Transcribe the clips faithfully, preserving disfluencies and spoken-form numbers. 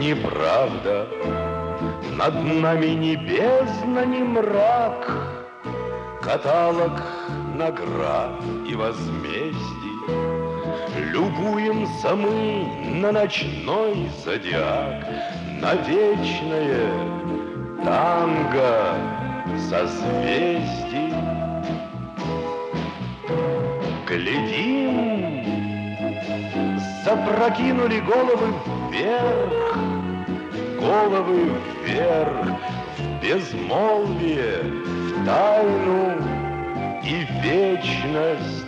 неправда, над нами ни бездна, ни мрак, каталог наград и возмездий. Любуемся мы на ночной зодиак, на вечное танго созвездий. Глядим, запрокинули головы вверх, головы вверх, в безмолвие, в тайну и вечность.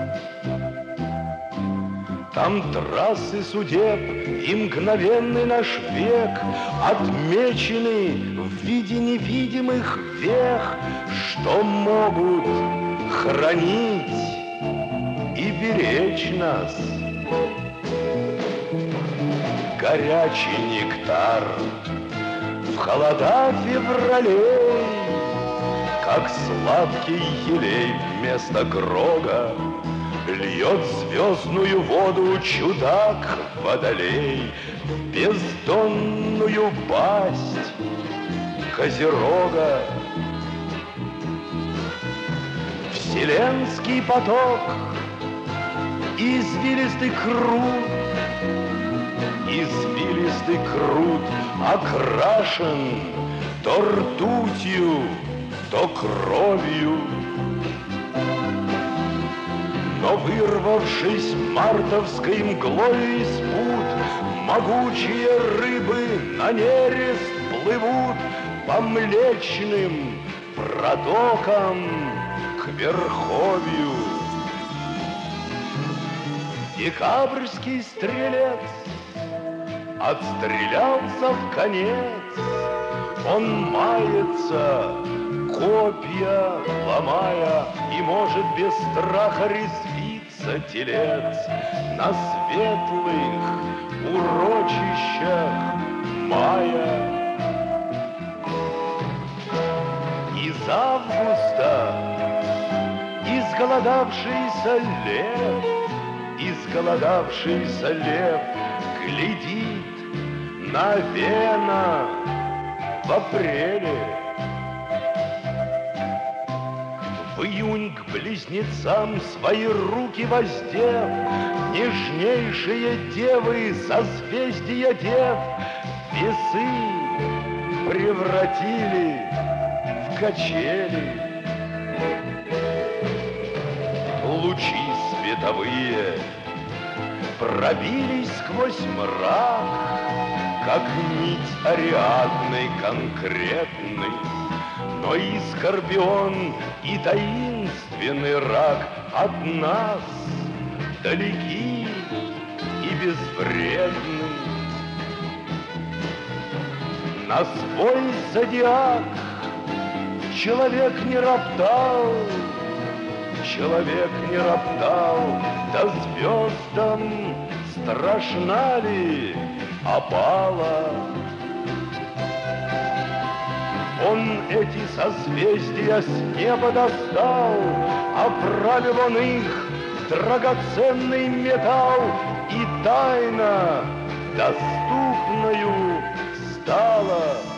Там трассы судеб и мгновенный наш век отмечены в виде невидимых вех, что могут хранить и беречь нас. Горячий нектар в холода февралей, как сладкий елей вместо грога, льет звездную воду чудак-водолей в бездонную пасть козерога. Вселенский поток, извилистый крут, извилистый крут окрашен то ртутью, то кровью. Но вырвавшись мартовской мглой из пут, могучие рыбы на нерест плывут по млечным протокам к верховью. Декабрьский стрелец отстрелялся в конец, он мается, копья ломая, и может без страха резвиться телец на светлых урочищах мая. Из августа изголодавшийся лев, изголодавшийся лев глядит на вена в апреле. В июнь к близнецам свои руки воздев, нежнейшие девы созвездия дев весы превратили в качели. Лучи световые пробились сквозь мрак, как нить Ариадны конкретный. Но и скорпион, и таинственный рак от нас далеки и безвредны. На свой зодиак человек не роптал, человек не роптал, да звездам страшна ли опала. Он эти созвездия с неба достал, оправил он их в драгоценный металл, и тайна доступною стала.